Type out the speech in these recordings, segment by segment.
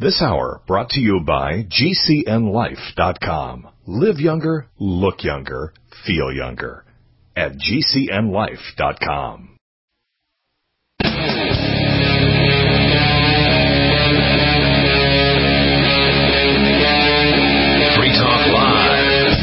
This hour brought to you by GCNLife.com. Live younger, look younger, feel younger. At GCNLife.com. Free Talk Live.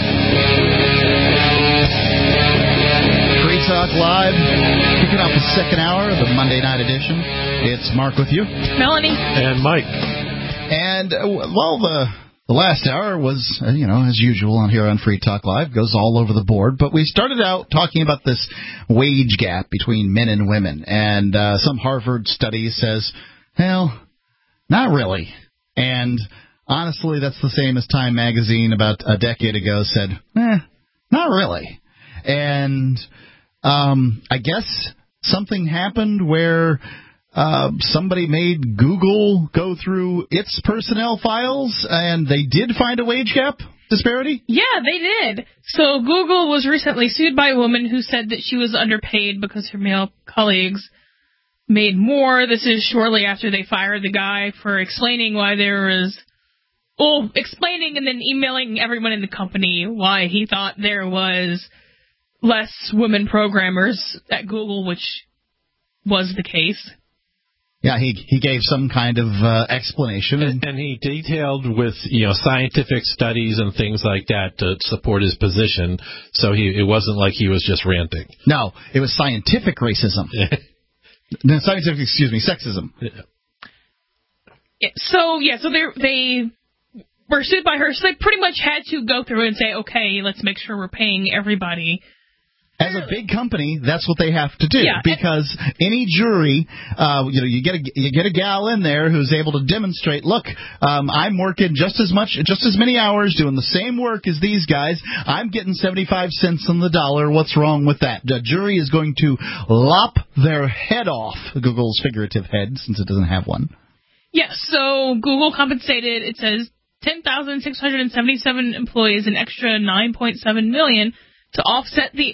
Free Talk Live. Kicking off the second hour of the Monday night edition. It's Mark with you. Melanie. And Mike. And, the last hour was, as usual on here on Free Talk Live, goes all over the board. But we started out talking about this wage gap between men and women. And some Harvard study says, well, not really. And honestly, that's the same as Time Magazine about a decade ago said, not really. And I guess something happened where somebody made Google go through its personnel files, and they did find a wage gap disparity? Yeah, they did. So Google was recently sued by a woman who said that she was underpaid because her male colleagues made more. This is shortly after they fired the guy for explaining why there was... Well, explaining and then emailing everyone in the company why he thought there was less women programmers at Google, which was the case. Yeah, he gave some kind of explanation. And he detailed with, scientific studies and things like that to support his position, so it wasn't like he was just ranting. No, it was scientific racism. No, sexism. Yeah. So they were sued by her, so they pretty much had to go through and say, okay, let's make sure we're paying everybody. As a big company, that's what they have to do, because any jury, you get a gal in there who's able to demonstrate, look, I'm working just as many hours doing the same work as these guys. I'm getting 75 cents on the dollar. What's wrong with that? The jury is going to lop their head off, Google's figurative head, since it doesn't have one. Yes, so Google compensated, it says, 10,677 employees an extra $9.7 million to offset the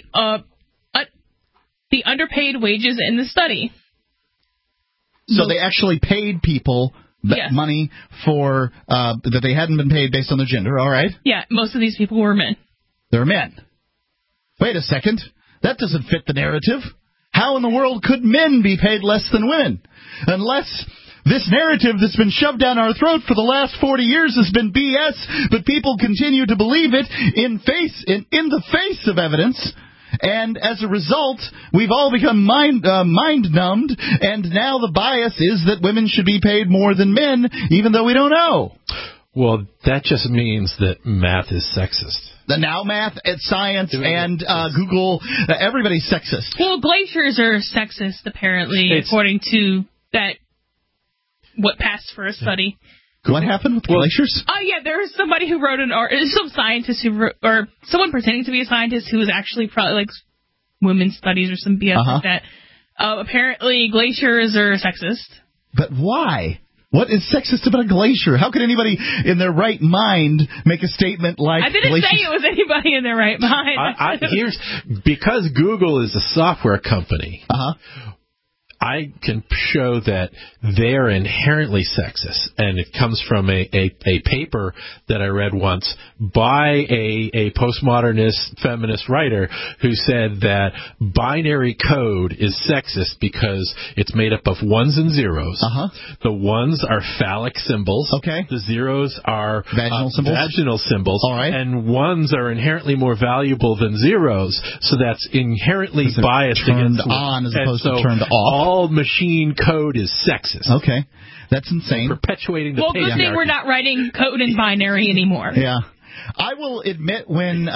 underpaid wages in the study. So they actually paid people money for that they hadn't been paid based on their gender, all right? Yeah, most of these people were men. They're men. Wait a second. That doesn't fit the narrative. How in the world could men be paid less than women? Unless... this narrative that's been shoved down our throat for the last 40 years has been BS, but people continue to believe it in the face of evidence. And as a result, we've all become mind-numbed, and now the bias is that women should be paid more than men, even though we don't know. Well, that just means that math is sexist. Now math and science and Google, everybody's sexist. Well, glaciers are sexist, apparently, according to that... what passed for a study. What happened with glaciers? Oh, yeah, there was somebody who wrote some scientist or someone pretending to be a scientist who was actually probably like women's studies or some BS like that. Apparently, glaciers are sexist. But why? What is sexist about a glacier? How could anybody in their right mind make a statement like I didn't say it was anybody in their right mind. Because Google is a software company. I can show that they're inherently sexist, and it comes from a paper that I read once by a postmodernist feminist writer who said that binary code is sexist because it's made up of ones and zeros. The ones are phallic symbols. Okay. The zeros are vaginal symbols. All right. And ones are inherently more valuable than zeros, so that's inherently biased turned against on as opposed to turned off. All machine code is sexist. Okay. That's insane. Perpetuating the good thing we're not writing code in binary anymore. Yeah. I will admit when,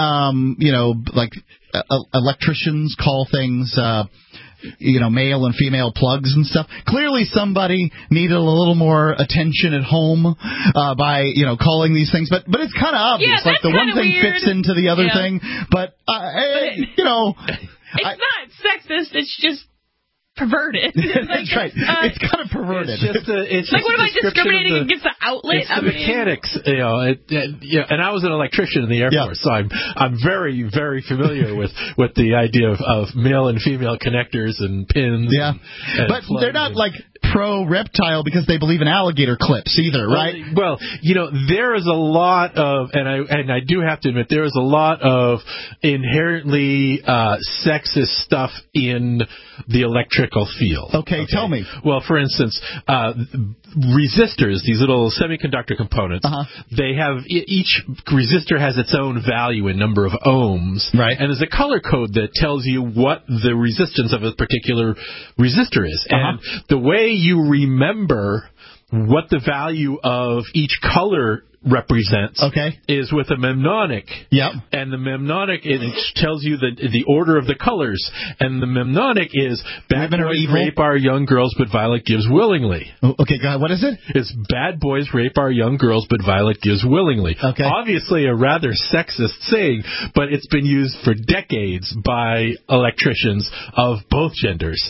electricians call things, male and female plugs and stuff. Clearly somebody needed a little more attention at home by, calling these things. But it's kind of obvious. Yeah, like the one thing weird. Fits into the other thing. But, it's not sexist. It's just perverted. That's right. It's kind of perverted. It's like, what am I discriminating against the outlet? It's the mechanics, and I was an electrician in the Air Force, so I'm very, very familiar with the idea of male and female connectors and pins. Yeah, but they're not like pro-reptile because they believe in alligator clips either, right? Well, there is a lot of, and I do have to admit, there is a lot of inherently sexist stuff in the electrical field. Okay, tell me. Well, for instance, resistors, these little semiconductor components, they have, each resistor has its own value in number of ohms. Right. And there's a color code that tells you what the resistance of a particular resistor is. And the way you remember what the value of each color represents is with a mnemonic. Yep. And the mnemonic, it tells you the order of the colors. And the mnemonic is, bad boys rape our young girls, but Violet gives willingly. Okay, go ahead. What is it? It's bad boys rape our young girls, but Violet gives willingly. Okay. Obviously a rather sexist saying, but it's been used for decades by electricians of both genders.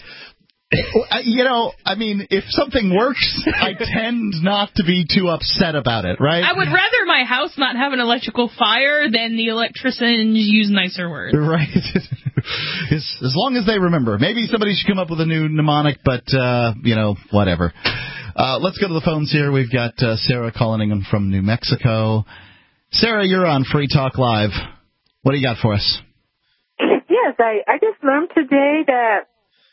If something works, I tend not to be too upset about it, right? I would rather my house not have an electrical fire than the electricians use nicer words. Right. As long as they remember. Maybe somebody should come up with a new mnemonic, but, whatever. Let's go to the phones here. We've got Sarah calling in from New Mexico. Sarah, you're on Free Talk Live. What do you got for us? Yes, I just learned today that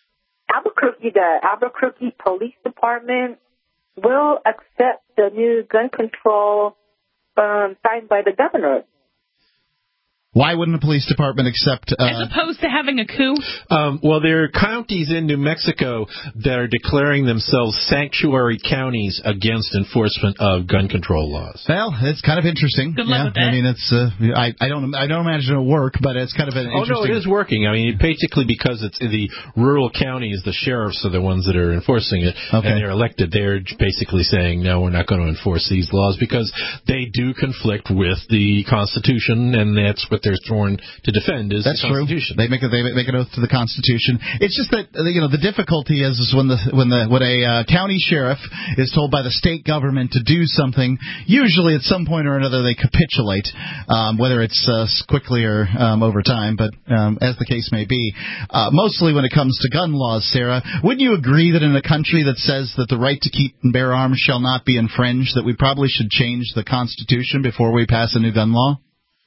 the Albuquerque Police Department will accept the new gun control signed by the governor. Why wouldn't the police department accept... As opposed to having a coup? Well, there are counties in New Mexico that are declaring themselves sanctuary counties against enforcement of gun control laws. Well, it's kind of interesting. Good luck with that. I mean, it's I don't imagine it'll work, but it's kind of an interesting... Oh, no, it is working. I mean, basically because it's in the rural counties, the sheriffs are the ones that are enforcing it, and they're elected. They're basically saying, no, we're not going to enforce these laws because they do conflict with the Constitution, and that's what they're sworn to defend is That's the Constitution. True. They make an oath to the Constitution. It's just that the difficulty is when a county sheriff is told by the state government to do something. Usually, at some point or another, they capitulate, whether it's quickly or over time. But as the case may be, mostly when it comes to gun laws, Sarah, wouldn't you agree that in a country that says that the right to keep and bear arms shall not be infringed, that we probably should change the Constitution before we pass a new gun law?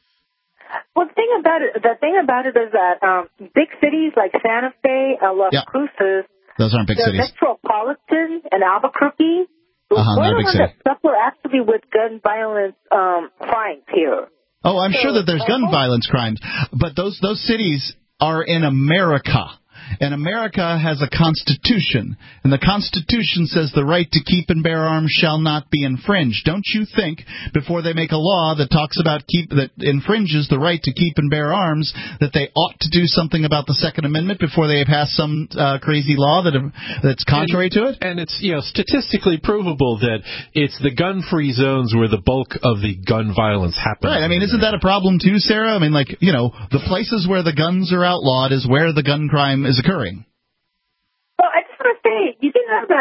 Well, the thing about it is that big cities like Santa Fe, Las Cruces, those aren't big cities. Metropolitan and Albuquerque, we're the ones that suffer actually with gun violence crimes here. Oh, I'm sure that there's gun violence crimes, but those cities are in America. And America has a constitution, and the Constitution says the right to keep and bear arms shall not be infringed. Don't you think, before they make a law that talks about that infringes the right to keep and bear arms, that they ought to do something about the Second Amendment before they pass some crazy law that's contrary to it? And it's statistically provable that it's the gun-free zones where the bulk of the gun violence happens. Right. I mean, isn't that a problem too, Sarah? I mean, the places where the guns are outlawed is where the gun crime is occurring. Well, I just want to say, you did have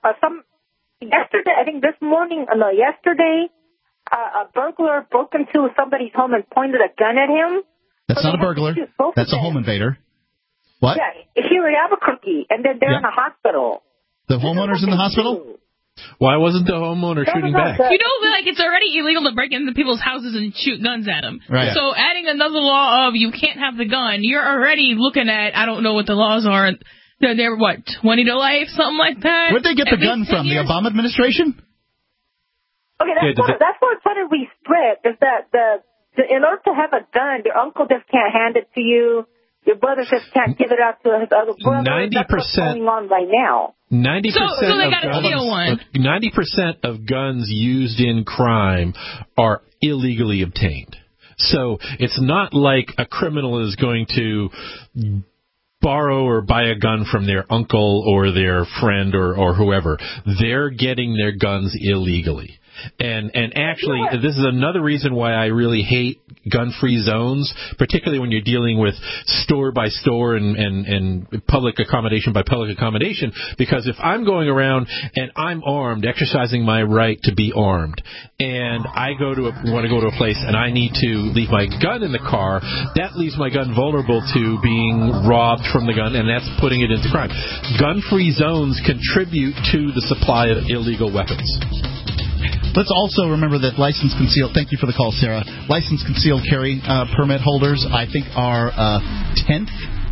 yesterday, I think yesterday, a burglar broke into somebody's home and pointed a gun at him. That's not a burglar. That's a home invader. What? Yeah, here in Albuquerque, and then they're in the hospital. The homeowner's in the hospital? Why wasn't the homeowner shooting back? It's already illegal to break into people's houses and shoot guns at them. Right. So adding another law of you can't have the gun, you're already looking at, I don't know what the laws are. They're what, 20 to life, something like that? Where'd they get the gun from? The Obama administration? Okay, that's what trying to restrict is that in order to have a gun, your uncle just can't hand it to you. Your brother just can't give it out to his other brother. 90%. That's what's going on right now. 90% of guns used in crime are illegally obtained. So it's not like a criminal is going to borrow or buy a gun from their uncle or their friend or whoever. They're getting their guns illegally. And actually, this is another reason why I really hate gun-free zones, particularly when you're dealing with store by store and public accommodation by public accommodation, because if I'm going around and I'm armed, exercising my right to be armed, and I want to go to a place and I need to leave my gun in the car, that leaves my gun vulnerable to being robbed, from the gun, and that's putting it into crime. Gun-free zones contribute to the supply of illegal weapons. Let's also remember that licensed concealed, thank you for the call, Sarah, licensed concealed carry permit holders, I think, are 10th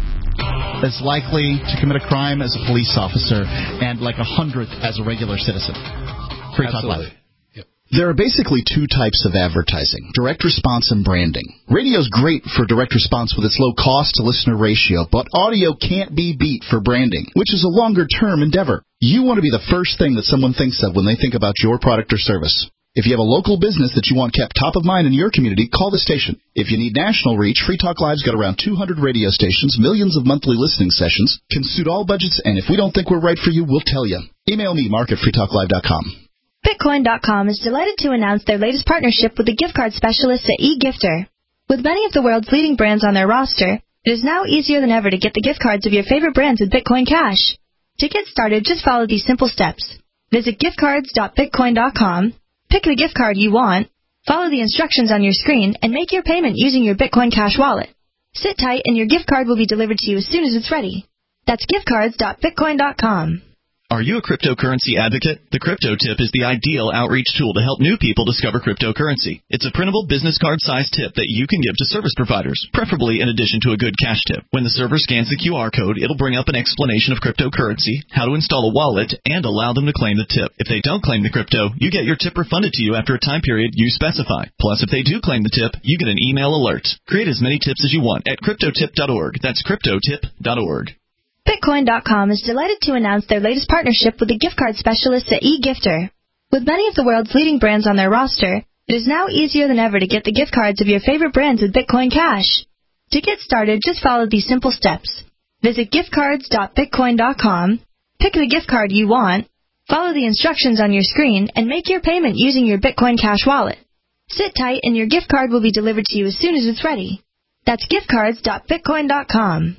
as likely to commit a crime as a police officer and like 100th as a regular citizen. Free Talk Live. There are basically two types of advertising, direct response and branding. Radio's great for direct response with its low cost-to-listener ratio, but audio can't be beat for branding, which is a longer-term endeavor. You want to be the first thing that someone thinks of when they think about your product or service. If you have a local business that you want kept top of mind in your community, call the station. If you need national reach, Free Talk Live's got around 200 radio stations, millions of monthly listening sessions, can suit all budgets, and if we don't think we're right for you, we'll tell you. Email me, mark@freetalklive.com. Bitcoin.com is delighted to announce their latest partnership with the gift card specialists at eGifter. With many of the world's leading brands on their roster, it is now easier than ever to get the gift cards of your favorite brands with Bitcoin Cash. To get started, just follow these simple steps. Visit giftcards.bitcoin.com, pick the gift card you want, follow the instructions on your screen, and make your payment using your Bitcoin Cash wallet. Sit tight and your gift card will be delivered to you as soon as it's ready. That's giftcards.bitcoin.com. Are you a cryptocurrency advocate? The Crypto Tip is the ideal outreach tool to help new people discover cryptocurrency. It's a printable business card-sized tip that you can give to service providers, preferably in addition to a good cash tip. When the server scans the QR code, it'll bring up an explanation of cryptocurrency, how to install a wallet, and allow them to claim the tip. If they don't claim the crypto, you get your tip refunded to you after a time period you specify. Plus, if they do claim the tip, you get an email alert. Create as many tips as you want at cryptotip.org. That's cryptotip.org. Bitcoin.com is delighted to announce their latest partnership with the gift card specialists at eGifter. With many of the world's leading brands on their roster, it is now easier than ever to get the gift cards of your favorite brands with Bitcoin Cash. To get started, just follow these simple steps. Visit giftcards.bitcoin.com, pick the gift card you want, follow the instructions on your screen, and make your payment using your Bitcoin Cash wallet. Sit tight and your gift card will be delivered to you as soon as it's ready. That's giftcards.bitcoin.com.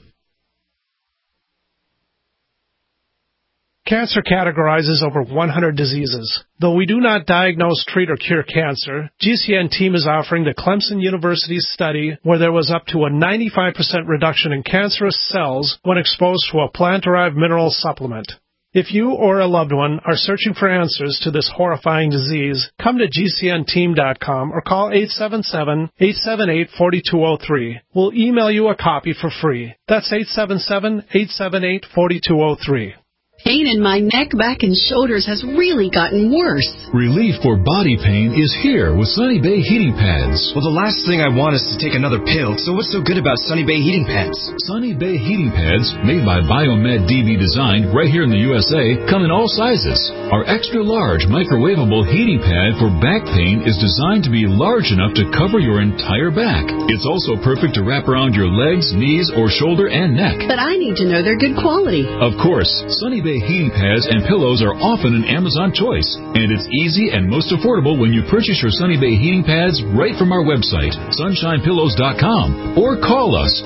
Cancer categorizes over 100 diseases. Though we do not diagnose, treat, or cure cancer, GCN team is offering the Clemson University's study where there was up to a 95% reduction in cancerous cells when exposed to a plant-derived mineral supplement. If you or a loved one are searching for answers to this horrifying disease, come to GCNteam.com or call 877-878-4203. We'll email you a copy for free. That's 877-878-4203. Pain in my neck, back, and shoulders has really gotten worse. Relief for body pain is here with Sunny Bay Heating Pads. Well, the last thing I want is to take another pill, so what's so good about Sunny Bay Heating Pads? Sunny Bay Heating Pads, made by Biomed DB Design right here in the USA, come in all sizes. Our extra-large microwavable heating pad for back pain is designed to be large enough to cover your entire back. It's also perfect to wrap around your legs, knees, or shoulder and neck. But I need to know they're good quality. Of course, Sunny Bay heating pads and pillows are often an Amazon choice, and it's easy and most affordable when you purchase your Sunny Bay heating pads right from our website, sunshinepillows.com, or call us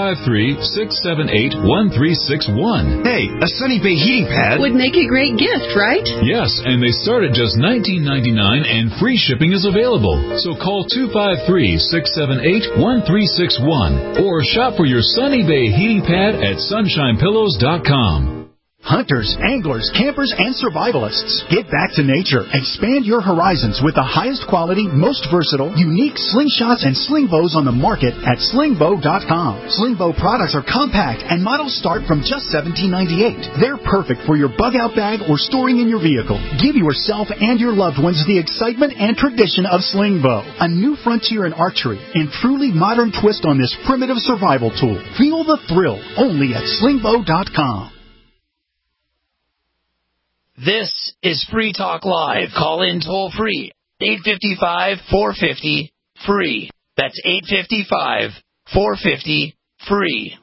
253-678-1361. Hey, a Sunny Bay heating pad would make a great gift, right? Yes, and they start at just $19.99 and free shipping is available. So call 253-678-1361 or shop for your Sunny Bay heating pad at sunshinepillows.com. Hunters, anglers, campers, and survivalists. Get back to nature. Expand your horizons with the highest quality, most versatile, unique slingshots and sling bows on the market at slingbow.com. Slingbow products are compact and models start from just $17.98. They're perfect for your bug-out bag or storing in your vehicle. Give yourself and your loved ones the excitement and tradition of Slingbow, a new frontier in archery and truly modern twist on this primitive survival tool. Feel the thrill only at slingbow.com. This is Free Talk Live. Call in toll free. 855-450-FREE. That's 855-450-FREE.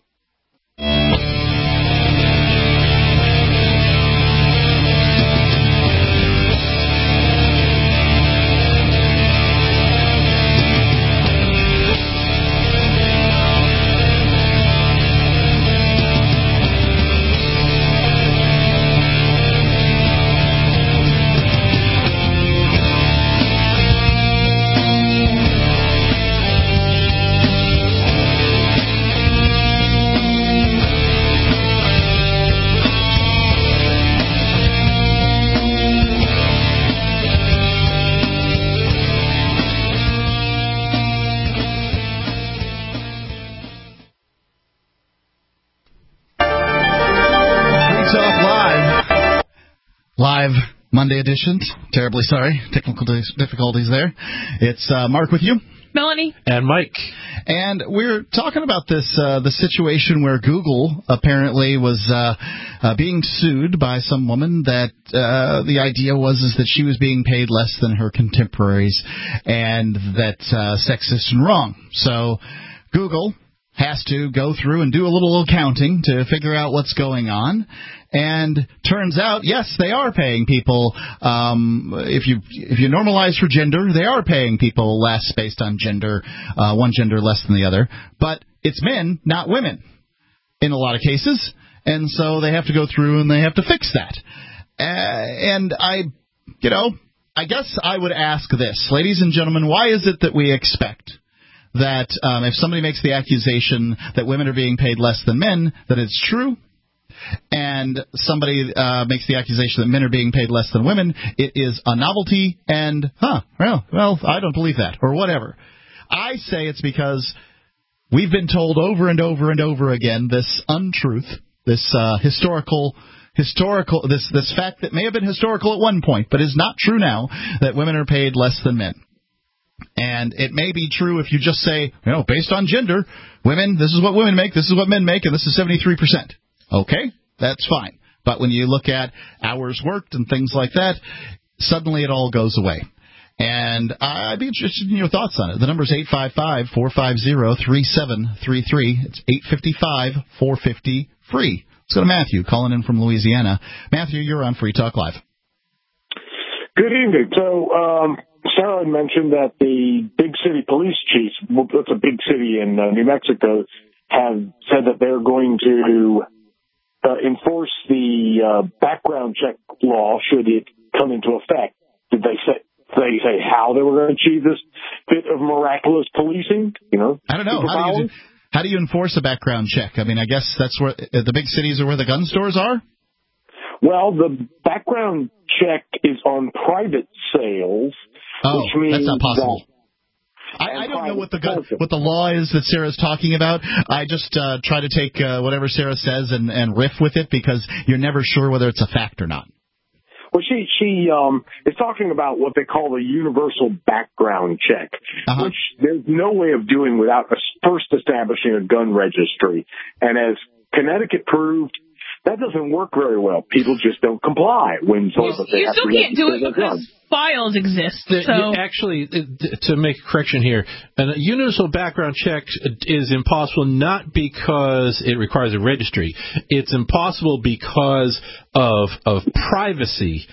Live Monday edition. Terribly sorry. Technical difficulties there. It's Mark with you. Melanie. And Mike. And we're talking about this, the situation where Google apparently was being sued by some woman that the idea was that she was being paid less than her contemporaries, and that's sexist and wrong. So Google has to go through and do a little accounting to figure out what's going on. And turns out, yes, they are paying people. If you normalize for gender, they are paying people less based on gender, one gender less than the other. But it's men, not women, in a lot of cases. And so they have to go through and they have to fix that. And I guess I would ask this, ladies and gentlemen, why is it that we expect that if somebody makes the accusation that women are being paid less than men, that it's true, and somebody makes the accusation that men are being paid less than women, it is a novelty, and, well, I don't believe that, or whatever. I say it's because we've been told over and over and over again this untruth, this historical this fact that may have been historical at one point, but is not true now, that women are paid less than men. And it may be true if you just say, based on gender, women, this is what women make, this is what men make, and this is 73%. Okay, that's fine. But when you look at hours worked and things like that, suddenly it all goes away. And I'd be interested in your thoughts on it. The number is 855-450-3733. It's 855-450-FREE. Let's go to Matthew, calling in from Louisiana. Matthew, you're on Free Talk Live. Good evening. So, Sarah had mentioned that the big city police chiefs, that's a big city in New Mexico, have said that they're going to enforce the background check law should it come into effect. Did they say how they were going to achieve this bit of miraculous policing? I don't know. How do you enforce a background check? I mean, I guess that's where the big cities are where the gun stores are? Well, the background check is on private sales. Which means that's not possible. I don't know what the law is that Sarah's talking about. I just try to take whatever Sarah says and riff with it because you're never sure whether it's a fact or not. Well, she is talking about what they call the universal background check, which there's no way of doing without first establishing a gun registry. And as Connecticut proved, that doesn't work very well. People just don't comply when told that they have to. You still can't do it because files exist. Actually, to make a correction here, a universal background check is impossible not because it requires a registry. It's impossible because of privacy.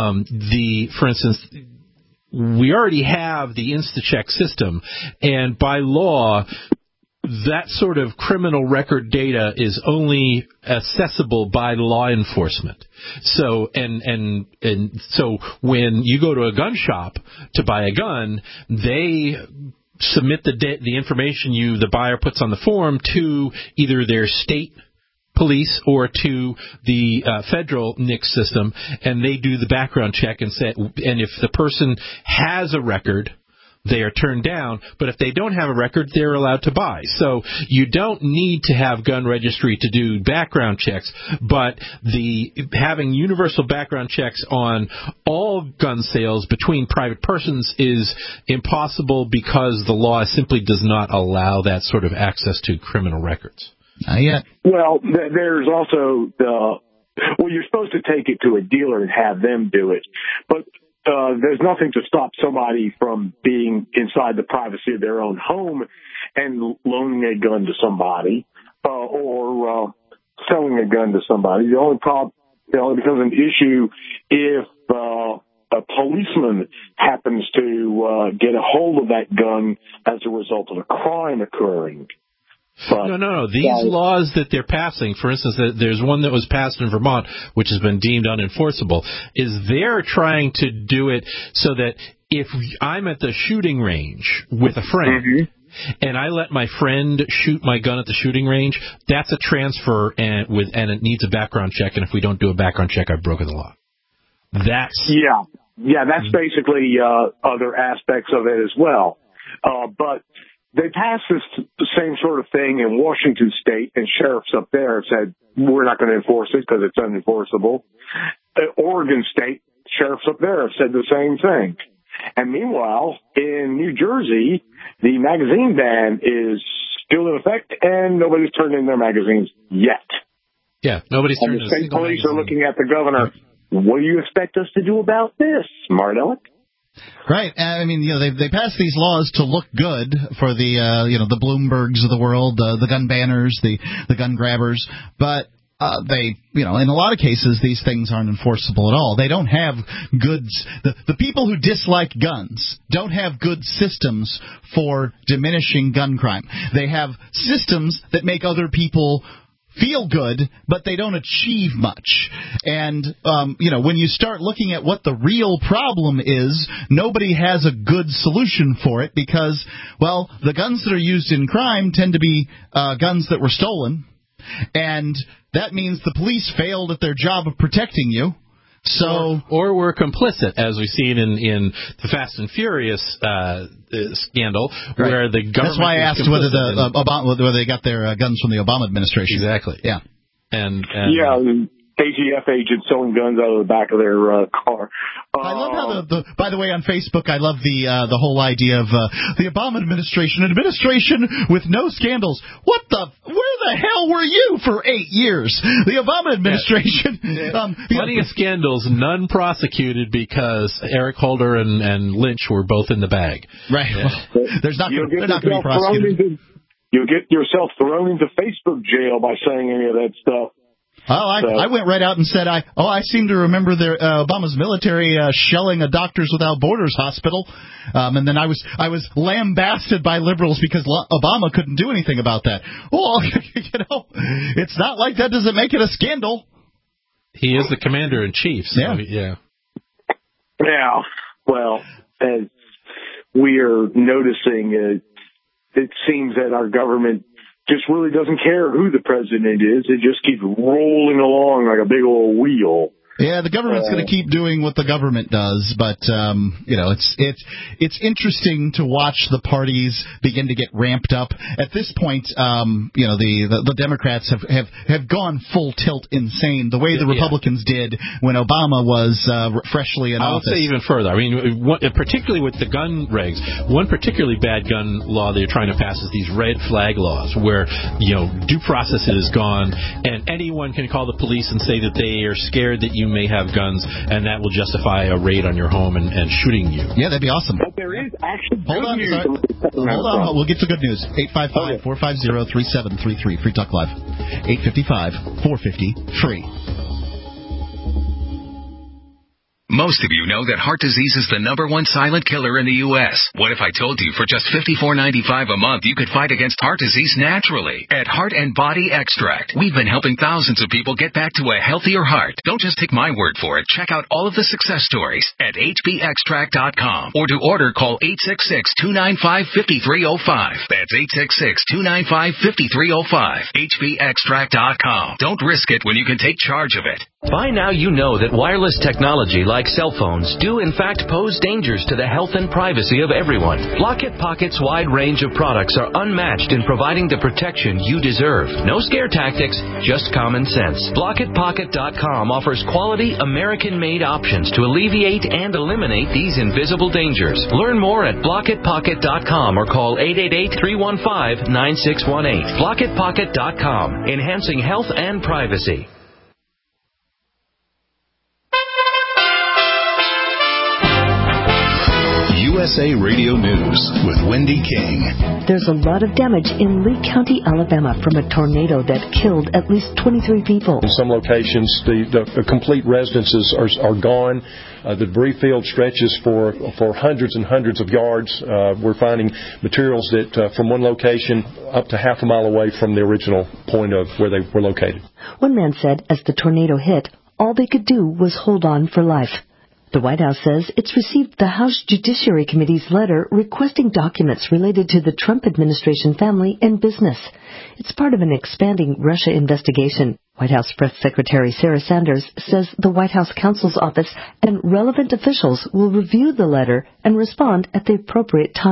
For instance, we already have the InstaCheck system, and by law, that sort of criminal record data is only accessible by law enforcement. So and so when you go to a gun shop to buy a gun, they submit the information the buyer puts on the form to either their state police or to the federal NICS system, and they do the background check and if the person has a record, they are turned down, but if they don't have a record, they're allowed to buy. So you don't need to have gun registry to do background checks, but having universal background checks on all gun sales between private persons is impossible because the law simply does not allow that sort of access to criminal records. Not yet. Well, there's also you're supposed to take it to a dealer and have them do it, but there's nothing to stop somebody from being inside the privacy of their own home and loaning a gun to somebody or selling a gun to somebody. The only problem, it only becomes an issue if a policeman happens to get a hold of that gun as a result of a crime occurring. But No. These laws that they're passing, for instance, there's one that was passed in Vermont, which has been deemed unenforceable, is they're trying to do it so that if I'm at the shooting range with a friend, and I let my friend shoot my gun at the shooting range, that's a transfer and it needs a background check, and if we don't do a background check, I've broken the law. That's that's basically other aspects of it as well. But they passed this same sort of thing in Washington State, and sheriffs up there said, we're not going to enforce it because it's unenforceable. Oregon State, sheriffs up there have said the same thing. And meanwhile, in New Jersey, the magazine ban is still in effect, and nobody's turned in their magazines yet. Yeah, nobody's turned in a single magazine. The state police are looking at the governor. What do you expect us to do about this, Smart Aleck? Right. I mean, they passed these laws to look good for the Bloombergs of the world, the gun banners, the gun grabbers, but they, in a lot of cases, these things aren't enforceable at all. They don't have goods. The people who dislike guns don't have good systems for diminishing gun crime. They have systems that make other people feel good, but they don't achieve much. And, when you start looking at what the real problem is, nobody has a good solution for it because, well, the guns that are used in crime tend to be guns that were stolen. And that means the police failed at their job of protecting you. So, or were complicit, as we've seen in the Fast and Furious scandal, right, where the government. That's why I asked whether they got their guns from the Obama administration. Exactly. Yeah. And yeah. ATF agents selling guns out of the back of their car. I love how by the way, on Facebook, I love the whole idea of the Obama administration, an administration with no scandals. Where the hell were you for 8 years? The Obama administration. Plenty of scandals, none prosecuted because Eric Holder and Lynch were both in the bag. Right. Yeah. Well, they're not going to be prosecuted. You'll get yourself thrown into Facebook jail by saying any of that stuff. I went right out and said, I seem to remember Obama's military shelling a Doctors Without Borders hospital, and then I was lambasted by liberals because Obama couldn't do anything about that. Well, it's not like that doesn't make it a scandal. He is the commander-in-chief, so yeah. Yeah, well, as we are noticing, it seems that our government just really doesn't care who the president is. It just keeps rolling along like a big old wheel. Yeah, the government's going to keep doing what the government does, but it's interesting to watch the parties begin to get ramped up. At this point, the Democrats have gone full tilt insane, the way the Republicans did when Obama was freshly in office. I would say even further. I mean, particularly with the gun regs, one particularly bad gun law they're trying to pass is these red flag laws, where due process is gone, and anyone can call the police and say that they are scared that you may have guns, and that will justify a raid on your home and shooting you. Yeah, that'd be awesome. But there is actually Hold on. We'll get to good news. 855-450-3733. Free Talk Live. 855-450-FREE. Most of you know that heart disease is the #1 silent killer in the U.S. What if I told you for just $54.95 a month you could fight against heart disease naturally at Heart and Body Extract? We've been helping thousands of people get back to a healthier heart. Don't just take my word for it. Check out all of the success stories at hbextract.com, or to order, call 866-295-5305. That's 866-295-5305. hbextract.com. Don't risk it when you can take charge of it. By now you know that wireless technology like cell phones do in fact pose dangers to the health and privacy of everyone. Blockit Pocket's wide range of products are unmatched in providing the protection you deserve. No scare tactics, just common sense. BlockitPocket.com offers quality American-made options to alleviate and eliminate these invisible dangers. Learn more at BlockitPocket.com or call 888-315-9618. BlockitPocket.com, enhancing health and privacy. USA Radio News with Wendy King. There's a lot of damage in Lee County, Alabama from a tornado that killed at least 23 people. In some locations, the complete residences are gone. The debris field stretches for hundreds and hundreds of yards. We're finding materials that from one location up to half a mile away from the original point of where they were located. One man said as the tornado hit, all they could do was hold on for life. The White House says it's received the House Judiciary Committee's letter requesting documents related to the Trump administration family and business. It's part of an expanding Russia investigation. White House Press Secretary Sarah Sanders says the White House counsel's office and relevant officials will review the letter and respond at the appropriate time.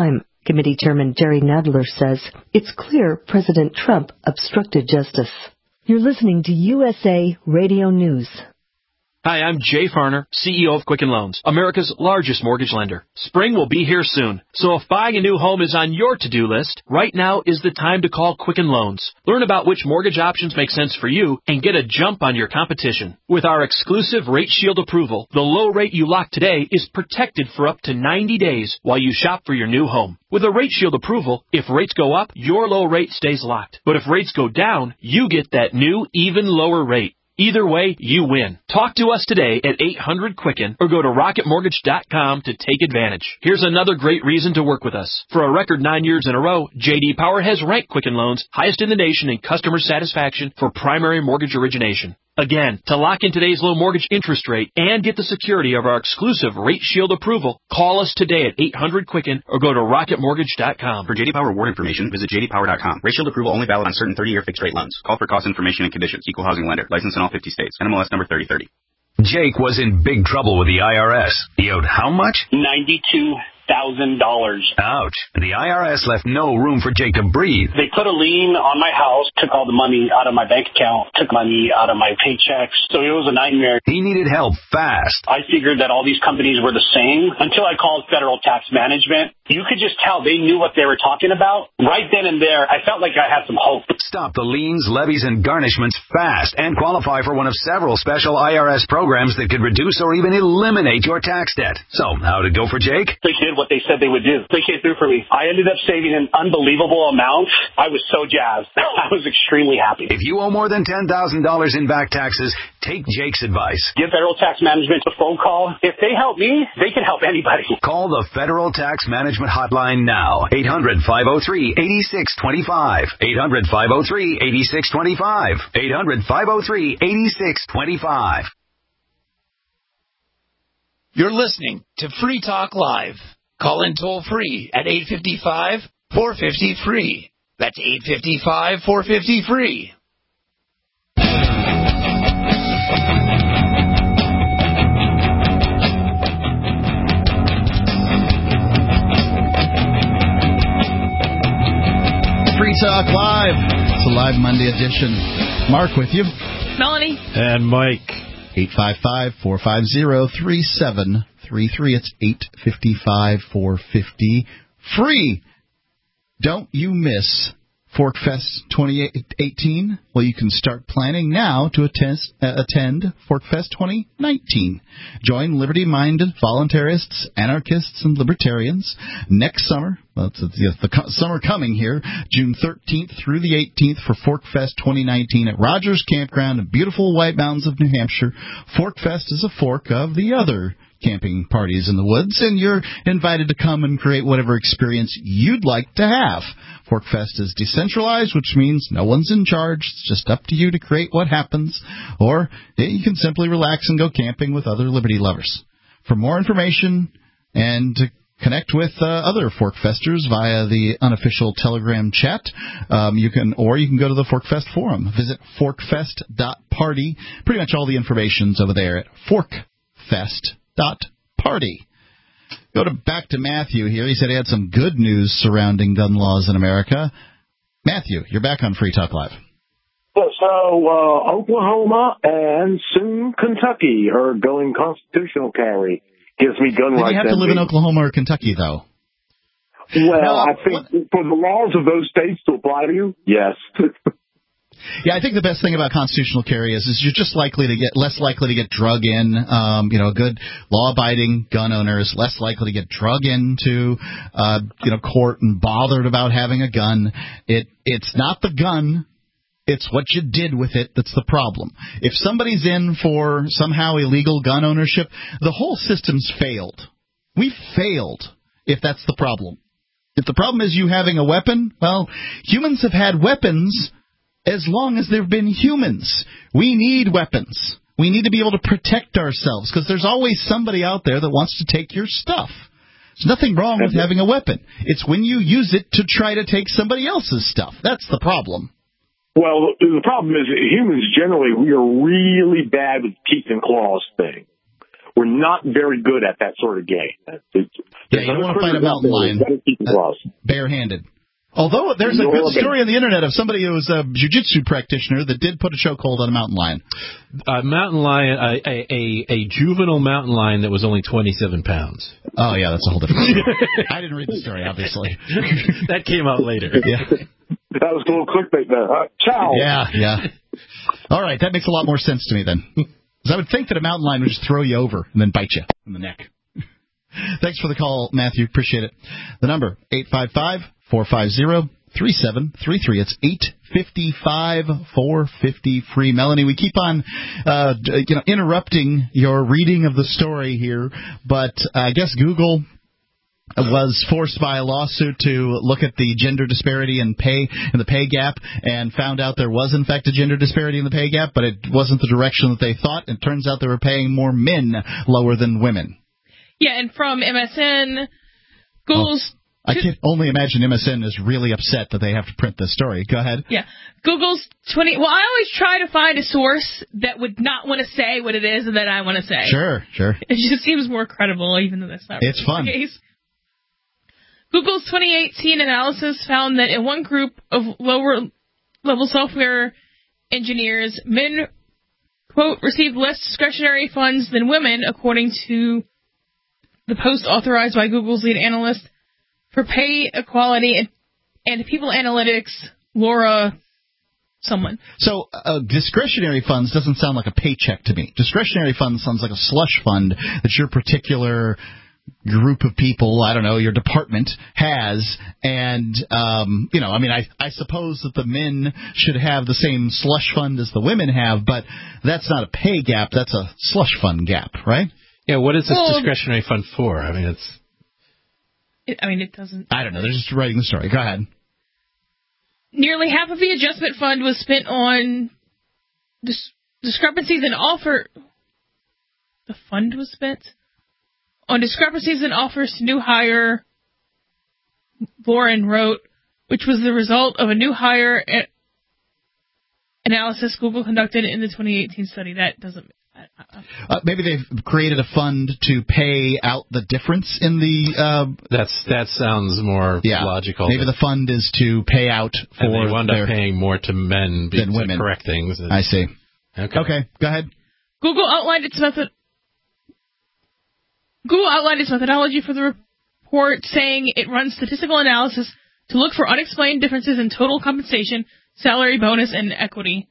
Committee Chairman Jerry Nadler says it's clear President Trump obstructed justice. You're listening to USA Radio News. Hi, I'm Jay Farner, CEO of Quicken Loans, America's largest mortgage lender. Spring will be here soon, so if buying a new home is on your to-do list, right now is the time to call Quicken Loans. Learn about which mortgage options make sense for you and get a jump on your competition. With our exclusive Rate Shield approval, the low rate you lock today is protected for up to 90 days while you shop for your new home. With a Rate Shield approval, if rates go up, your low rate stays locked. But if rates go down, you get that new, even lower rate. Either way, you win. Talk to us today at 800-QUICKEN or go to rocketmortgage.com to take advantage. Here's another great reason to work with us. For a record 9 years in a row, J.D. Power has ranked Quicken Loans highest in the nation in customer satisfaction for primary mortgage origination. Again, to lock in today's low mortgage interest rate and get the security of our exclusive Rate Shield approval, call us today at 800-QUICKEN or go to rocketmortgage.com. For J.D. Power award information, visit jdpower.com. Rate Shield approval only valid on certain 30-year fixed-rate loans. Call for cost information and conditions. Equal housing lender. License in all 50 states. NMLS number 3030. Jake was in big trouble with the IRS. He owed how much? $92,000. Ouch. The IRS left no room for Jake to breathe. They put a lien on my house, took all the money out of my bank account, took money out of my paychecks. So it was a nightmare. He needed help fast. I figured that all these companies were the same until I called Federal Tax Management. You could just tell they knew what they were talking about. Right then and there, I felt like I had some hope. Stop the liens, levies, and garnishments fast and qualify for one of several special IRS programs that could reduce or even eliminate your tax debt. So, how'd it go for Jake? They did what they said they would do. They came through for me. I ended up saving an unbelievable amount. I was so jazzed. I was extremely happy. If you owe more than $10,000 in back taxes, take Jake's advice. Give Federal Tax Management a phone call. If they help me, they can help anybody. Call the Federal Tax Management Hotline now. 800-503-8625. 800-503-8625. 800-503-8625. You're listening to Free Talk Live. Call in toll free at 855-450-FREE. That's 855-450-FREE. Free Talk Live. It's a live Monday edition. Mark with you. Melanie. And Mike. 855-450-3733. It's 855-450-FREE. Don't you miss ForkFest 2018? Well, you can start planning now to attend ForkFest 2019. Join liberty-minded voluntarists, anarchists, and libertarians next summer. Well, it's the summer coming here, June 13th through the 18th for ForkFest 2019 at Rogers Campground in beautiful White Mountains of New Hampshire. ForkFest is a fork of the other camping parties in the woods, and you're invited to come and create whatever experience you'd like to have. ForkFest is decentralized, which means no one's in charge. It's just up to you to create what happens, or you can simply relax and go camping with other liberty lovers. For more information and to connect with other ForkFesters via the unofficial Telegram chat, you can go to the ForkFest forum. Visit forkfest.party. Pretty much all the information's over there at forkfest.party. Back to Matthew here. He said he had some good news surrounding gun laws in America. Matthew, you're back on Free Talk Live. So Oklahoma and soon Kentucky are going constitutional carry. Gives me gun rights. You have to live in Oklahoma or Kentucky, though. Well, I think for the laws of those states to apply to you, yes. Yeah, I think the best thing about constitutional carry is you're just less likely to get drug in. A good law-abiding gun owner is less likely to get drug into court and bothered about having a gun. It's not the gun. It's what you did with it that's the problem. If somebody's in for somehow illegal gun ownership, the whole system's failed. We've failed if that's the problem. If the problem is you having a weapon, well, humans have had weapons as long as there have been humans. We need weapons. We need to be able to protect ourselves because there's always somebody out there that wants to take your stuff. There's nothing wrong with having a weapon. It's when you use it to try to take somebody else's stuff. That's the problem. Well, the problem is humans generally, we are really bad with teeth and claws thing. we're not very good at that sort of game. You don't want to fight a mountain lion barehanded. Although there's a good story on the internet of somebody who was a jiu-jitsu practitioner that did put a chokehold on a mountain lion. A mountain lion, a juvenile mountain lion that was only 27 pounds. Oh, yeah, that's a whole different story. I didn't read the story, obviously. That came out later. Yeah. That was a little clickbait there. Ciao. Yeah. All right, that makes a lot more sense to me then. Because I would think that a mountain lion would just throw you over and then bite you in the neck. Thanks for the call, Matthew. Appreciate it. The number, 855-450-3733. It's 855-450-FREE. Melanie, we keep on interrupting your reading of the story here, but I guess Google was forced by a lawsuit to look at the gender disparity in the pay gap and found out there was, in fact, a gender disparity in the pay gap, but it wasn't the direction that they thought. It turns out they were paying more men lower than women. Yeah, and from MSN, Google's... I can only imagine MSN is really upset that they have to print this story. Go ahead. Yeah. Google's 20... Well, I always try to find a source that would not want to say what it is that I want to say. Sure. It just seems more credible, even though that's not really fun. The case. Google's 2018 analysis found that in one group of lower-level software engineers, men, quote, received less discretionary funds than women, according to the post authorized by Google's lead analyst for pay equality and people analytics, Laura someone. So discretionary funds doesn't sound like a paycheck to me. Discretionary funds sounds like a slush fund that your particular group of people, I don't know, your department has, and I suppose that the men should have the same slush fund as the women have, but that's not a pay gap, that's a slush fund gap, right? Yeah, what is this discretionary fund for? I mean, it doesn't... I don't know, they're just writing the story. Go ahead. Nearly half of the adjustment fund was spent on discrepancies in offer... The fund was spent? On discrepancies in offers to new hire, Lauren wrote, which was the result of a new hire analysis Google conducted in the 2018 study. That doesn't... maybe they've created a fund to pay out the difference in the... That sounds more logical. Maybe the fund is to pay out for... And they wound up paying more to men than women. To correct things. I see. Okay, go ahead. Google outlined its methodology for the report, saying it runs statistical analysis to look for unexplained differences in total compensation, salary, bonus, and equity.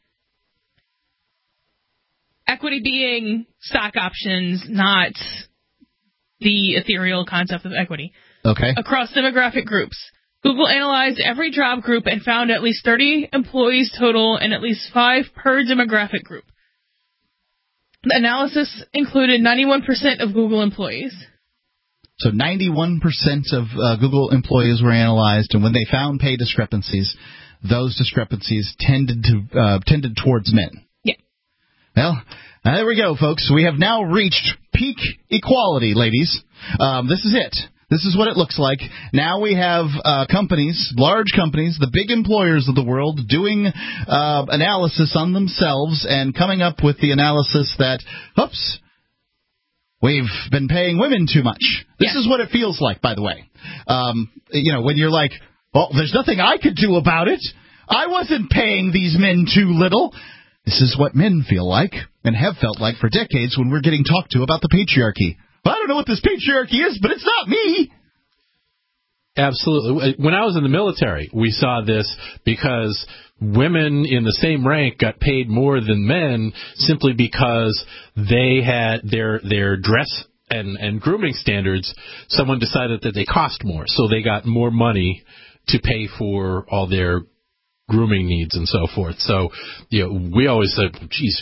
Equity being stock options, not the ethereal concept of equity. Okay. Across demographic groups. Google analyzed every job group and found at least 30 employees total and at least 5 per demographic group. The analysis included 91% of Google employees. So 91% of Google employees were analyzed, and when they found pay discrepancies, those discrepancies tended towards men. Yeah. Well, there we go, folks. We have now reached peak equality, ladies. This is it. This is what it looks like. Now we have companies, large companies, the big employers of the world, doing analysis on themselves and coming up with the analysis that, oops, we've been paying women too much. This is what it feels like, by the way. When you're like, well, there's nothing I could do about it. I wasn't paying these men too little. This is what men feel like and have felt like for decades when we're getting talked to about the patriarchy. I don't know what this patriarchy is, but it's not me. Absolutely. When I was in the military, we saw this because women in the same rank got paid more than men simply because they had their dress and grooming standards. Someone decided that they cost more, so they got more money to pay for all their grooming needs and so forth. So, we always said, geez,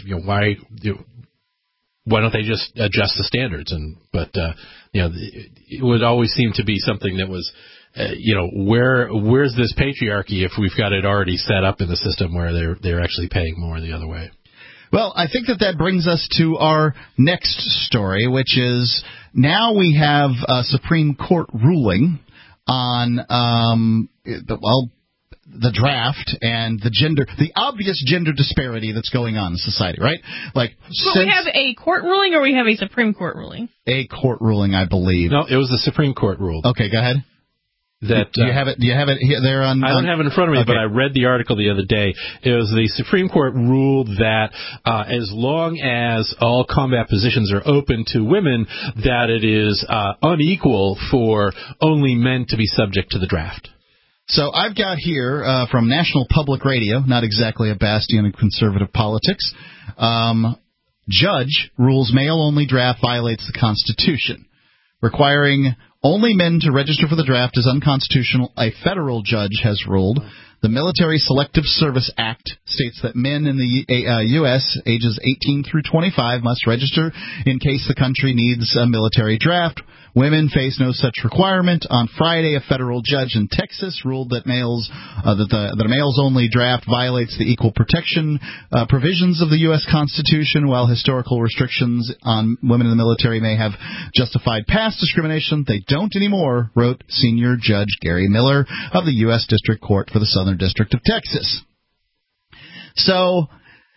why don't they just adjust the standards? But it would always seem to be something that was, where's this patriarchy if we've got it already set up in the system where they're actually paying more the other way? Well, I think that brings us to our next story, which is now we have a Supreme Court ruling on, the draft and the obvious gender disparity that's going on in society, right? Like, so we have a court ruling or we have a Supreme Court ruling? A court ruling, I believe. No, it was the Supreme Court ruled. Okay, go ahead. That, do you have it there on? I don't have it in front of me, okay. But I read the article the other day. It was the Supreme Court ruled that as long as all combat positions are open to women, that it is unequal for only men to be subject to the draft. So I've got here from National Public Radio, not exactly a bastion of conservative politics. Judge rules male-only draft violates the Constitution, requiring only men to register for the draft is unconstitutional, a federal judge has ruled. The Military Selective Service Act states that men in the U.S. ages 18 through 25 must register in case the country needs a military draft. Women face no such requirement. On Friday, a federal judge in Texas ruled that that a males-only draft violates the equal protection provisions of the U.S. Constitution. While historical restrictions on women in the military may have justified past discrimination, they don't anymore, wrote Senior Judge Gary Miller of the U.S. District Court for the Southern District of Texas. So,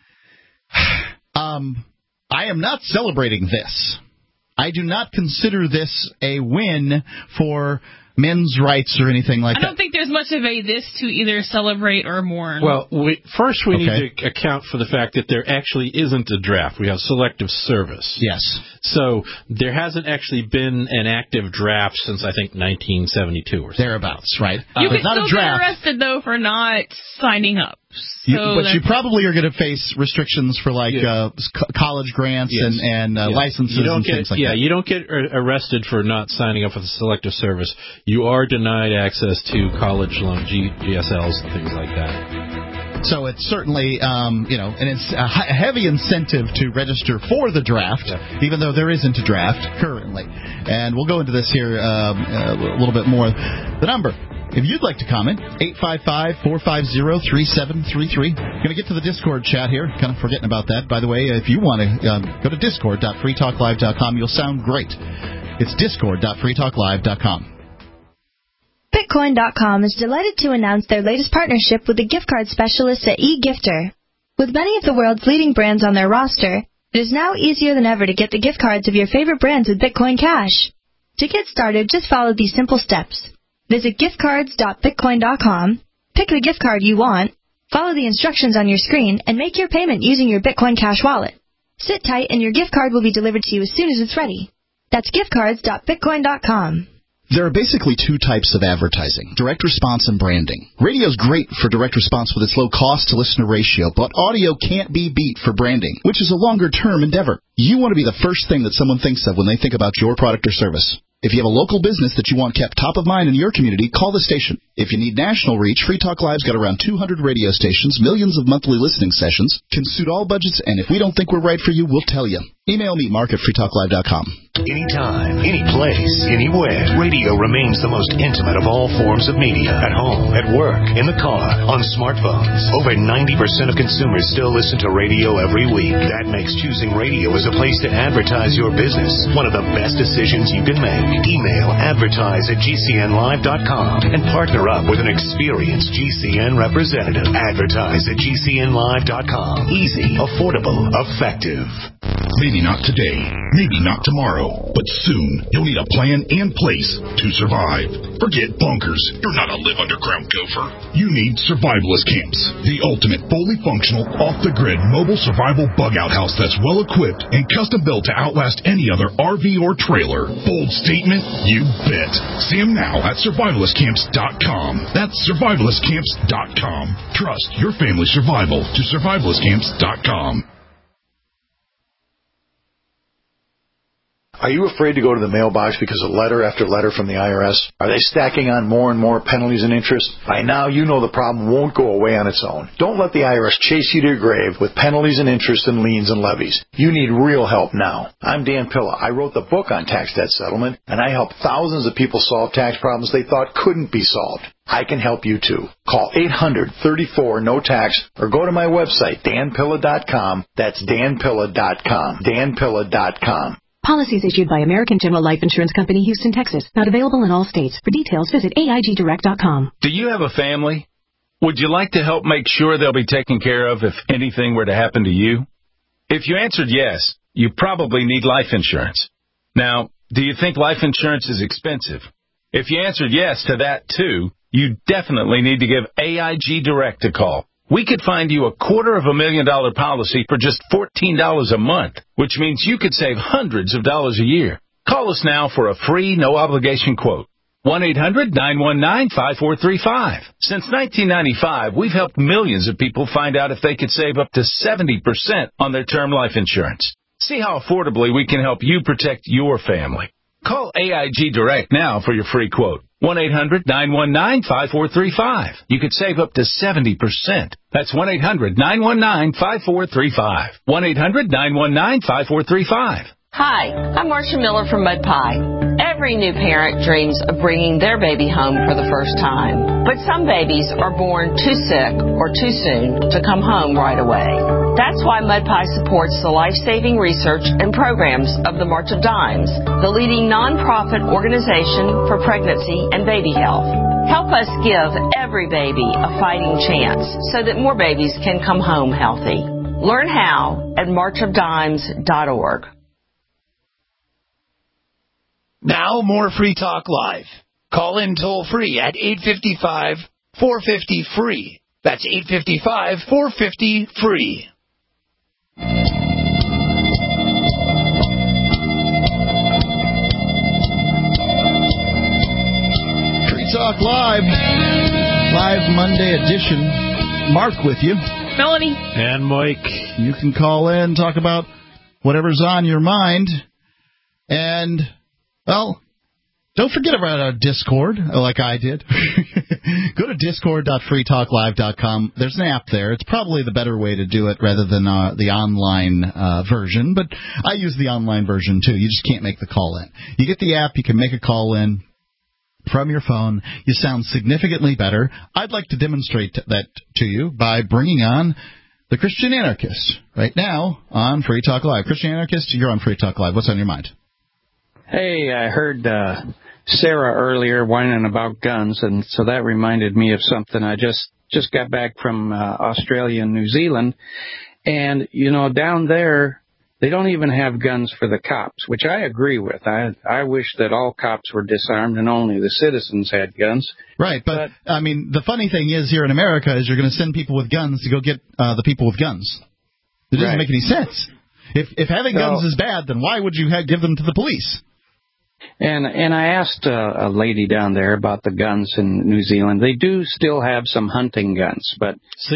I am not celebrating this. I do not consider this a win for men's rights or anything like that. I don't think there's much of a this to either celebrate or mourn. Well, first we need to account for the fact that there actually isn't a draft. We have selective service. Yes. So there hasn't actually been an active draft since, I think, 1972 or something. Thereabouts, right? You can still get arrested, though, for not signing up. But you probably are going to face restrictions for college grants and licenses and things like that. Yeah, you don't get arrested for not signing up for the selective service. You are denied access to college loan, GSLs, and things like that. So it's certainly, and it's a heavy incentive to register for the draft, even though there isn't a draft currently. And we'll go into this here a little bit more. The number, if you'd like to comment, 855-450-3733. Going to get to the Discord chat here. Kind of forgetting about that. By the way, if you want to go to discord.freetalklive.com, you'll sound great. It's discord.freetalklive.com. Bitcoin.com is delighted to announce their latest partnership with the gift card specialists at eGifter. With many of the world's leading brands on their roster, it is now easier than ever to get the gift cards of your favorite brands with Bitcoin Cash. To get started, just follow these simple steps. Visit giftcards.bitcoin.com, pick the gift card you want, follow the instructions on your screen, and make your payment using your Bitcoin Cash wallet. Sit tight and your gift card will be delivered to you as soon as it's ready. That's giftcards.bitcoin.com. There are basically two types of advertising, direct response and branding. Radio is great for direct response with its low cost to listener ratio, but audio can't be beat for branding, which is a longer-term endeavor. You want to be the first thing that someone thinks of when they think about your product or service. If you have a local business that you want kept top of mind in your community, call the station. If you need national reach, Free Talk Live's got around 200 radio stations, millions of monthly listening sessions, can suit all budgets, and if we don't think we're right for you, we'll tell you. Email me, mark@freetalklive.com. Anytime, any place, anywhere, radio remains the most intimate of all forms of media. At home, at work, in the car, on smartphones. Over 90% of consumers still listen to radio every week. That makes choosing radio as a place to advertise your business one of the best decisions you can make. Email advertise@gcnlive.com and partner up with an experienced GCN representative. Advertise@gcnlive.com. Easy, affordable, effective. Maybe not today, maybe not tomorrow, but soon you'll need a plan and place to survive. Forget bunkers. You're not a live underground gopher. You need survivalist camps, the ultimate fully functional, off-the-grid mobile survival bug-out house that's well-equipped and custom-built to outlast any other RV or trailer. Bold statement? You bet. See them now at survivalistcamps.com. That's survivalistcamps.com. Trust your family's survival to survivalistcamps.com. Are you afraid to go to the mailbox because of letter after letter from the IRS? Are they stacking on more and more penalties and interest? By now, you know the problem won't go away on its own. Don't let the IRS chase you to your grave with penalties and interest and liens and levies. You need real help now. I'm Dan Pilla. I wrote the book on tax debt settlement, and I helped thousands of people solve tax problems they thought couldn't be solved. I can help you too. Call 800-34-NO-TAX or go to my website, danpilla.com. That's danpilla.com. danpilla.com. Policies issued by American General Life Insurance Company, Houston, Texas. Not available in all states. For details, visit AIGdirect.com. Do you have a family? Would you like to help make sure they'll be taken care of if anything were to happen to you? If you answered yes, you probably need life insurance. Now, do you think life insurance is expensive? If you answered yes to that, too, you definitely need to give AIG Direct a call. We could find you a $250,000 policy for just $14 a month, which means you could save hundreds of dollars a year. Call us now for a free, no-obligation quote. 1-800-919-5435. Since 1995, we've helped millions of people find out if they could save up to 70% on their term life insurance. See how affordably we can help you protect your family. Call AIG Direct now for your free quote. 1-800-919-5435. You could save up to 70%. That's 1-800-919-5435. 1-800-919-5435. Hi, I'm Marcia Miller from Mud Pie. Every new parent dreams of bringing their baby home for the first time. But some babies are born too sick or too soon to come home right away. That's why Mud Pie supports the life-saving research and programs of the March of Dimes, the leading nonprofit organization for pregnancy and baby health. Help us give every baby a fighting chance so that more babies can come home healthy. Learn how at marchofdimes.org. Now, more Free Talk Live. Call in toll-free at 855-450-FREE. That's 855-450-FREE. Free Talk Live. Live Monday edition. Mark with you. Melanie. And Mike. You can call in, talk about whatever's on your mind. And... well, don't forget about our Discord, like I did. Go to discord.freetalklive.com. There's an app there. It's probably the better way to do it rather than the online version, but I use the online version, too. You just can't make the call in. You get the app, you can make a call in from your phone. You sound significantly better. I'd like to demonstrate that to you by bringing on the Christian Anarchist right now on Free Talk Live. Christian Anarchist, you're on Free Talk Live. What's on your mind? Hey, I heard Sarah earlier whining about guns, and so that reminded me of something. I just got back from Australia and New Zealand, and, you know, down there, they don't even have guns for the cops, which I agree with. I wish that all cops were disarmed and only the citizens had guns. Right, but I mean, the funny thing is here in America is you're going to send people with guns to go get the people with guns. It doesn't make any sense. If having guns is bad, then why would you give them to the police? And I asked a lady down there about the guns in New Zealand. They do still have some hunting guns, but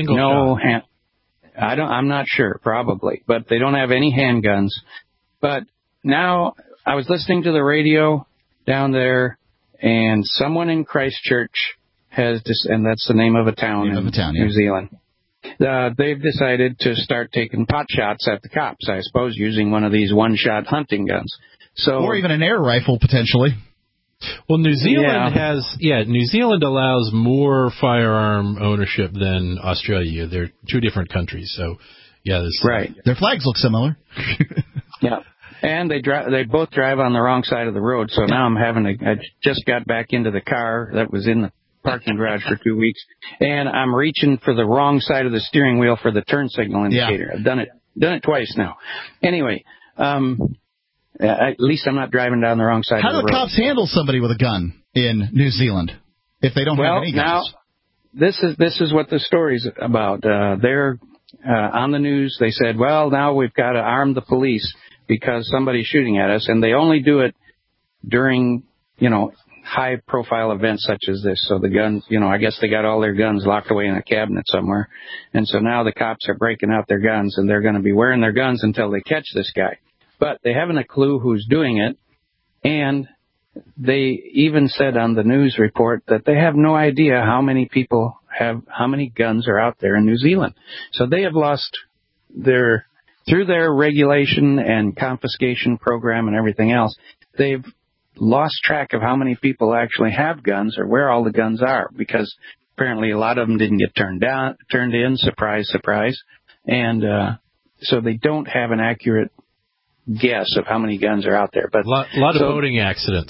I'm not sure, probably, but they don't have any handguns. But now I was listening to the radio down there, and someone in Christchurch has and that's the name of a town in New Zealand. They've decided to start taking pot shots at the cops, I suppose, using one of these one-shot hunting guns. Or even an air rifle, potentially. Well, New Zealand New Zealand allows more firearm ownership than Australia. They're two different countries, so right. Their flags look similar. Yeah, and they both drive on the wrong side of the road. So now I just got back into the car that was in the parking garage for 2 weeks, and I'm reaching for the wrong side of the steering wheel for the turn signal indicator. Yeah. I've done it twice now. Anyway. At least I'm not driving down the wrong side of the road. How do cops handle somebody with a gun in New Zealand if they don't have any guns? Now, this is what the story's about. They're on the news. They said, well, now we've got to arm the police because somebody's shooting at us, and they only do it during, high-profile events such as this. So the guns, I guess they got all their guns locked away in a cabinet somewhere, and so now the cops are breaking out their guns, and they're going to be wearing their guns until they catch this guy. But they haven't a clue who's doing it, and they even said on the news report that they have no idea how many guns are out there in New Zealand. So they have lost through their regulation and confiscation program and everything else, they've lost track of how many people actually have guns or where all the guns are, because apparently a lot of them didn't get turned in, surprise, surprise. And so they don't have an accurate guess of how many guns are out there. But a lot of boating accidents.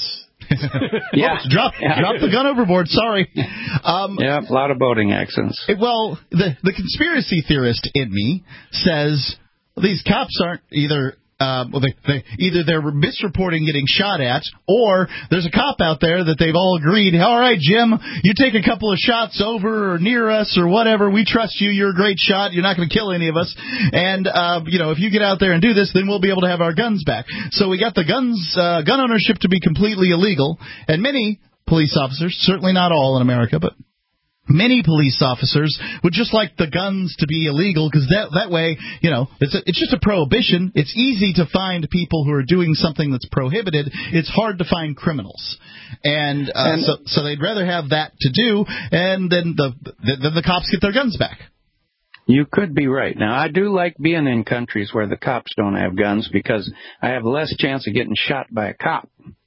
Yeah. Drop the gun overboard. Sorry. Yeah, a lot of boating accents. Well, the conspiracy theorist in me says these cops aren't either. Either they're misreporting getting shot at, or there's a cop out there that they've all agreed, all right, Jim, you take a couple of shots over or near us or whatever. We trust you. You're a great shot. You're not going to kill any of us. And, if you get out there and do this, then we'll be able to have our guns back. So we got the gun ownership to be completely illegal. And many police officers, certainly not all in America, but many police officers would just like the guns to be illegal because that way, it's just a prohibition. It's easy to find people who are doing something that's prohibited. It's hard to find criminals. And so they'd rather have that to do, and then the cops get their guns back. You could be right. Now, I do like being in countries where the cops don't have guns because I have less chance of getting shot by a cop.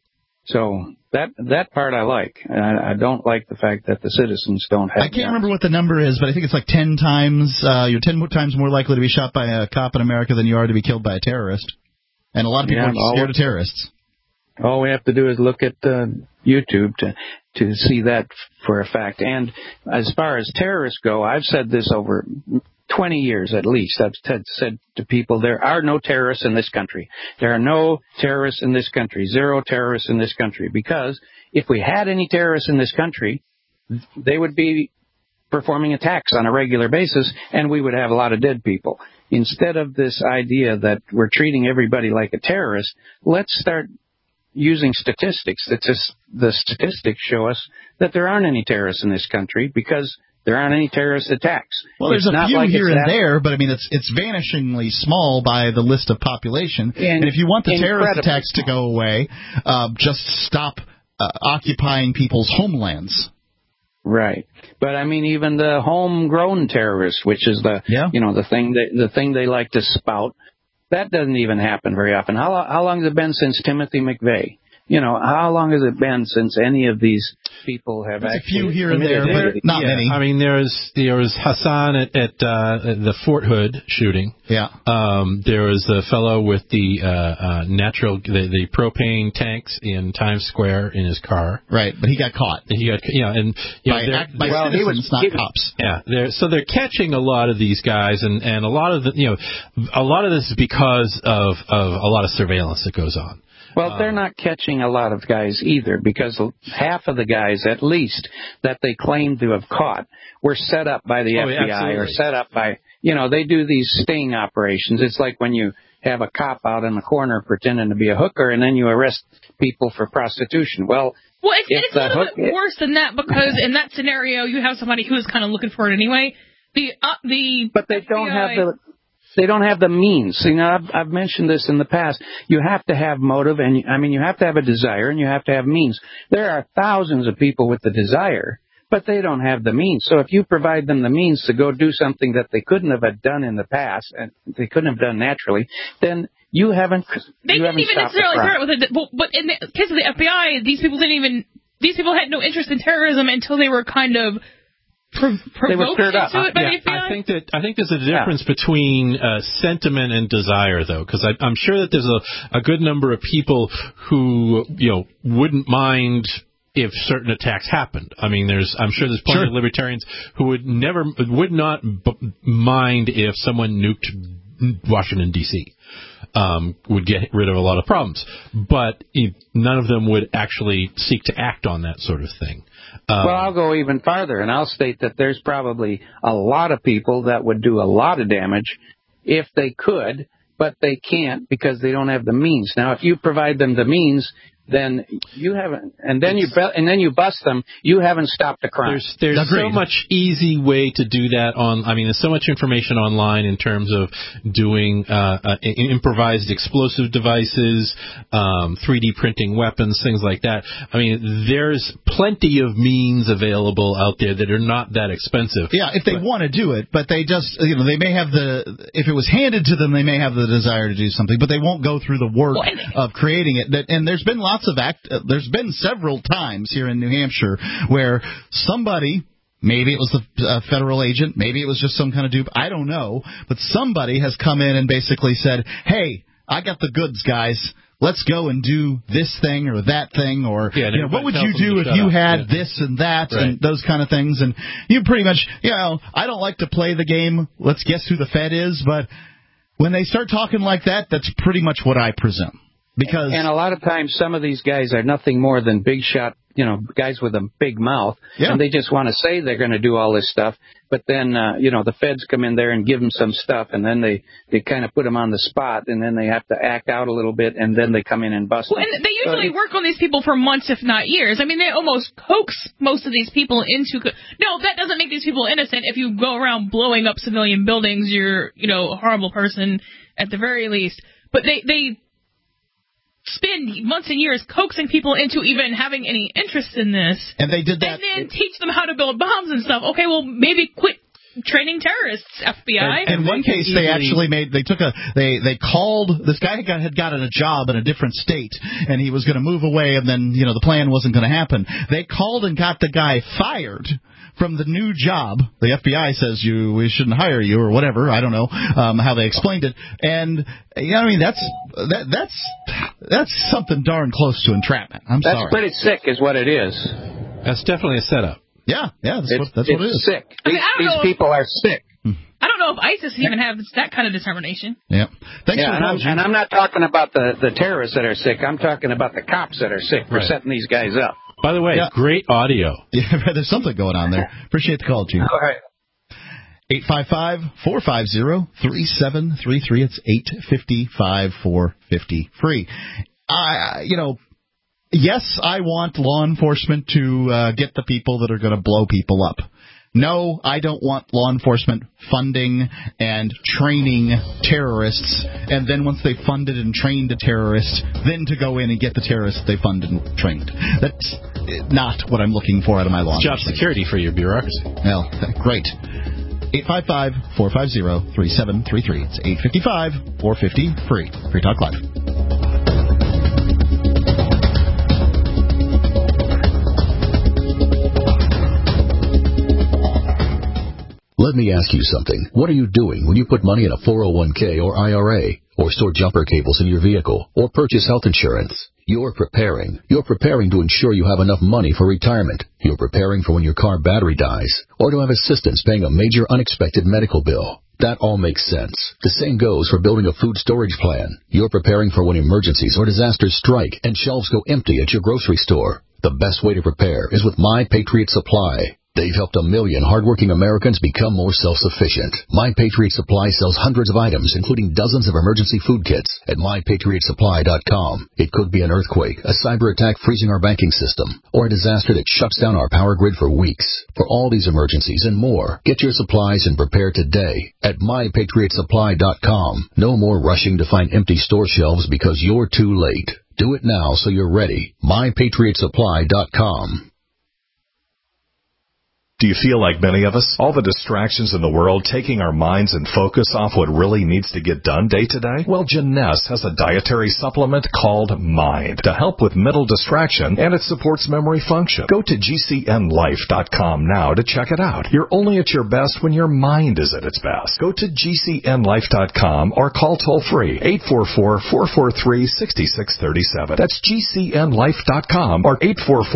So that part I like. I don't like the fact that the citizens don't have. I can't remember what the number is, but I think it's like 10 times. You're 10 times more likely to be shot by a cop in America than you are to be killed by a terrorist. And a lot of people are scared of terrorists. All we have to do is look at YouTube to see that for a fact. And as far as terrorists go, I've said this over 20 years at least. I've said to people, there are no terrorists in this country. There are no terrorists in this country. 0 terrorists in this country. Because if we had any terrorists in this country, they would be performing attacks on a regular basis, and we would have a lot of dead people. Instead of this idea that we're treating everybody like a terrorist, let's start using statistics. The statistics show us that there aren't any terrorists in this country because there aren't any terrorist attacks. Well, there's a few here and there, but I mean, it's vanishingly small by the list of population. And if you want the terrorist attacks to go away, just stop occupying people's homelands. Right, but I mean, even the homegrown terrorists, which is the thing they like to spout, that doesn't even happen very often. How long has it been since Timothy McVeigh? How long has it been since any of these people have There's actually... a few here and there, but not many. I mean, there was Hassan at the Fort Hood shooting. Yeah. There was the fellow with the the propane tanks in Times Square in his car. Right, but he got caught. By citizens, not cops. Yeah, so they're catching a lot of these guys, and a lot of a lot of this is because of a lot of surveillance that goes on. Well, they're not catching a lot of guys either, because half of the guys, at least, that they claim to have caught were set up by the FBI or set up by, they do these sting operations. It's like when you have a cop out in the corner pretending to be a hooker, and then you arrest people for prostitution. It's a little bit worse than that, because in that scenario, you have somebody who's kind of looking for it anyway. But they don't have They don't have the means. I've mentioned this in the past. You have to have motive, and you have to have a desire, and you have to have means. There are thousands of people with the desire, but they don't have the means. So if you provide them the means to go do something that they couldn't have done in the past, and they couldn't have done naturally, then you haven't. They didn't even necessarily start with it. But in the case of the FBI, these people had no interest in terrorism until they were kind of they were stirred up. I think there's a difference between sentiment and desire, though, because I'm sure that there's a good number of people who wouldn't mind if certain attacks happened. I mean, I'm sure there's plenty of libertarians who would not mind if someone nuked Washington D.C. Would get rid of a lot of problems, but none of them would actually seek to act on that sort of thing. I'll go even farther, and I'll state that there's probably a lot of people that would do a lot of damage if they could, but they can't because they don't have the means. Now, if you provide them the means, then you haven't, and then you bust them. You haven't stopped a crime. There's so much easy way to do that there's so much information online in terms of doing improvised explosive devices, 3D printing weapons, things like that. I mean, there's plenty of means available out there that are not that expensive. Yeah, if they want to do it, but they just, they may have if it was handed to them, they may have the desire to do something, but they won't go through the work of creating it. And there's been there's been several times here in New Hampshire where somebody, maybe it was a federal agent, maybe it was just some kind of dupe, I don't know, but somebody has come in and basically said, hey, I got the goods, guys. let's go and do this thing or that thing, or what would you do if you had this and that, and those kind of things. And you pretty much, I don't like to play the game, let's guess who the Fed is, but when they start talking like that, that's pretty much what I presume. And a lot of times some of these guys are nothing more than big shot, guys with a big mouth, and they just want to say they're going to do all this stuff. But then, the feds come in there and give them some stuff, and then they kind of put them on the spot, and then they have to act out a little bit, and then they come in and bust them. And they usually work on these people for months, if not years. I mean, they almost coax most of these people into... No, that doesn't make these people innocent. If you go around blowing up civilian buildings, you're, a horrible person at the very least. But they spend months and years coaxing people into even having any interest in this. And they did that. And then teach them how to build bombs and stuff. Okay, well, maybe quit training terrorists, FBI. In one case, they actually they called, this guy had gotten a job in a different state, and he was going to move away, and then, the plan wasn't going to happen. They called and got the guy fired from the new job. The FBI says we shouldn't hire you or whatever. I don't know how they explained it. And that's something darn close to entrapment. That's pretty sick, is what it is. That's definitely a setup. Yeah, that's what it is. Sick. These people are sick. I don't know if ISIS even has that kind of determination. Yeah. And I'm not talking about the terrorists that are sick. I'm talking about the cops that are sick for setting these guys up. By the way, great audio. Yeah, there's something going on there. Appreciate the call, Gene. All right. 855-450-3733. It's 855-450 free. Yes, I want law enforcement to get the people that are going to blow people up. No, I don't want law enforcement funding and training terrorists, and then once they've funded and trained a terrorist, then to go in and get the terrorists they funded and trained. That's not what I'm looking for out of my law enforcement. Job security for your bureaucracy. Well, great. 855-450-3733. It's 855-450 free. Free Talk Live. Let me ask you something. What are you doing when you put money in a 401k or IRA, or store jumper cables in your vehicle, or purchase health insurance? You're preparing. You're preparing to ensure you have enough money for retirement. You're preparing for when your car battery dies, or to have assistance paying a major unexpected medical bill. That all makes sense. The same goes for building a food storage plan. You're preparing for when emergencies or disasters strike and shelves go empty at your grocery store. The best way to prepare is with My Patriot Supply. They've helped 1 million hardworking Americans become more self-sufficient. My Patriot Supply sells hundreds of items, including dozens of emergency food kits at MyPatriotSupply.com. It could be an earthquake, a cyber attack freezing our banking system, or a disaster that shuts down our power grid for weeks. For all these emergencies and more, get your supplies and prepare today at MyPatriotSupply.com. No more rushing to find empty store shelves because you're too late. Do it now so you're ready. MyPatriotSupply.com. Do you feel like many of us? All the distractions in the world taking our minds and focus off what really needs to get done day to day? Well, Jeunesse has a dietary supplement called Mind to help with mental distraction, and it supports memory function. Go to GCNLife.com now to check it out. You're only at your best when your mind is at its best. Go to GCNLife.com or call toll-free 844-443-6637. That's GCNLife.com or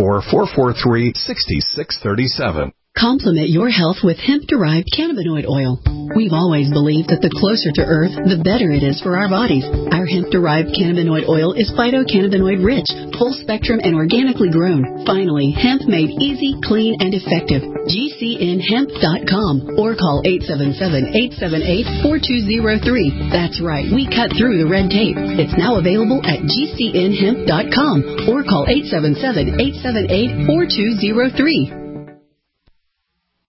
844-443-6637. Complement your health with hemp-derived cannabinoid oil. We've always believed that the closer to Earth, the better it is for our bodies. Our hemp-derived cannabinoid oil is phytocannabinoid-rich, full-spectrum, and organically grown. Finally, hemp made easy, clean, and effective. GCNHemp.com or call 877-878-4203. That's right, we cut through the red tape. It's now available at GCNHemp.com or call 877-878-4203.